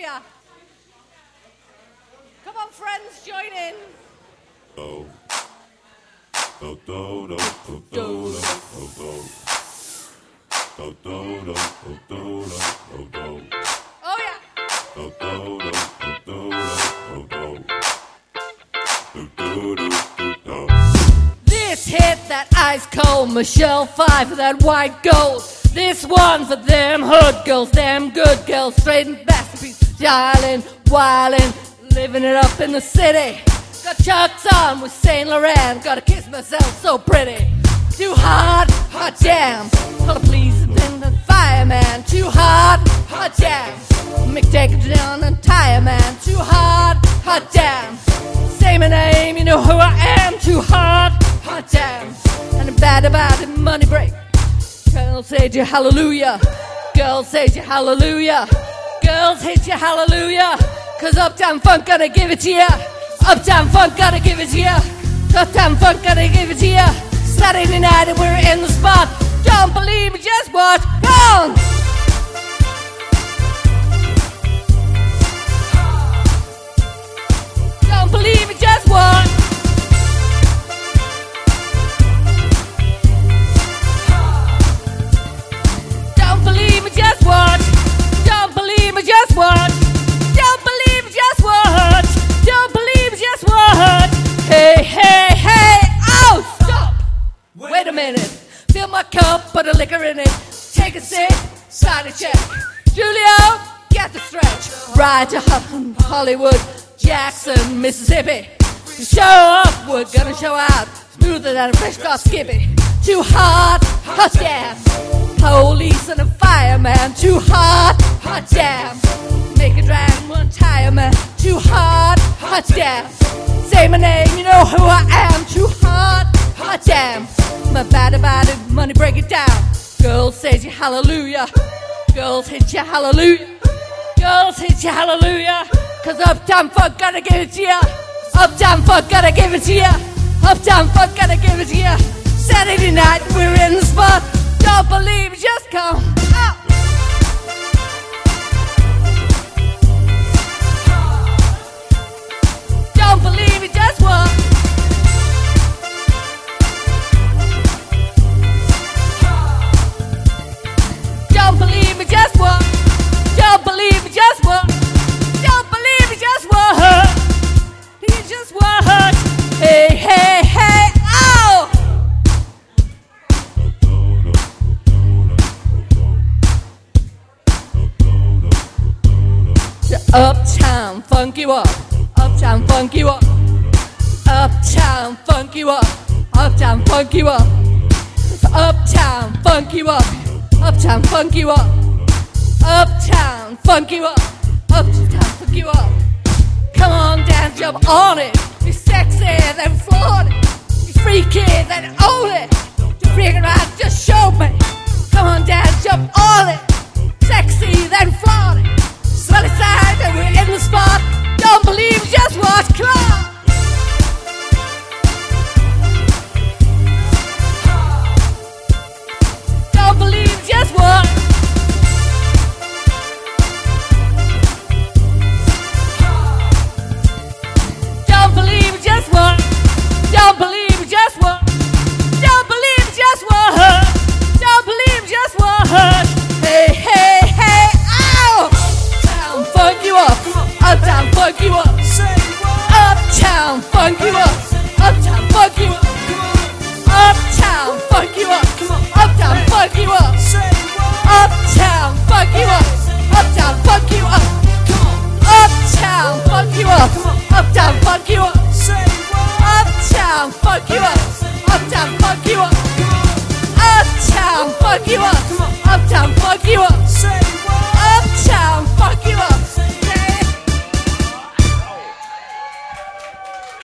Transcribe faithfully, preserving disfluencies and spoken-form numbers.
ya. Come on, friends, join in. Oh. Do do do do do do do. Do do do do do do do. Oh yeah. Do do do do do do do. Do do do do do. This hit that ice cold Michelle Five for that white gold. This one for them hood girls, them good girls, straight and masterpiece, styling, wildin', living it up in the city. Got Chucks on with Saint Laurent, gotta kiss myself so pretty. Too hot, hot damn, call the police and then the fireman. Too hot, hot damn, Mick take it down and tire man. Too hot, hot damn, say my name, you know who I am. Too hot, hot damn, and I'm bad about it, money break. Girls hate you, hallelujah. Girls hate you, hallelujah. Girls hate you, hallelujah. Cause Uptown Funk gotta give it to ya. Uptown Funk gotta give it to ya. Uptown Funk gotta give it to ya. Saturday night and we're in the spot. Don't believe me, just watch. Go on! Don't believe me, just watch. Don't believe me, just watch. Don't believe me, just watch. Don't believe me, just watch. Don't believe me, just watch. Hey, hey, hey, oh, stop. Wait a minute. Fill my cup, put a liquor in it. Take a sip, sign a check. Julio, get the stretch. Ride to Hollywood, Jackson, Mississippi. To show up, we're gonna show out. Smoother than a fresh car skippy. Too hot, hot damn. Police and a fireman. Too hot, hot damn. Make a drag one tire man. Too hot, hot damn. Say my name, you know who I am. Too hot, hot damn. I'm bad about it, money break it down. Girls say you hallelujah. Girls hit you hallelujah. Girls hit you hallelujah. Cause Uptown Funk gotta give it to ya. Uptown Funk gotta give it to ya. Uptown Funk gotta give it to ya. Saturday night we're in the spot. Don't believe it, just come out. Don't believe it, just what? Don't believe me, just what? Don't believe me, just what? Don't believe me, just what? You just what? Hey, hey, hey, oh! The Uptown Funk you up. Uptown Funk you up. Uptown Funk you up. Uptown Funk you up. Uptown Funk you up. Uptown Funk you up. Uptown Funk you up. Uptown Funk you up. Come on, dance, jump on it. Be sexy, then flaunt it. Be freaky, then own it. To figure out, just show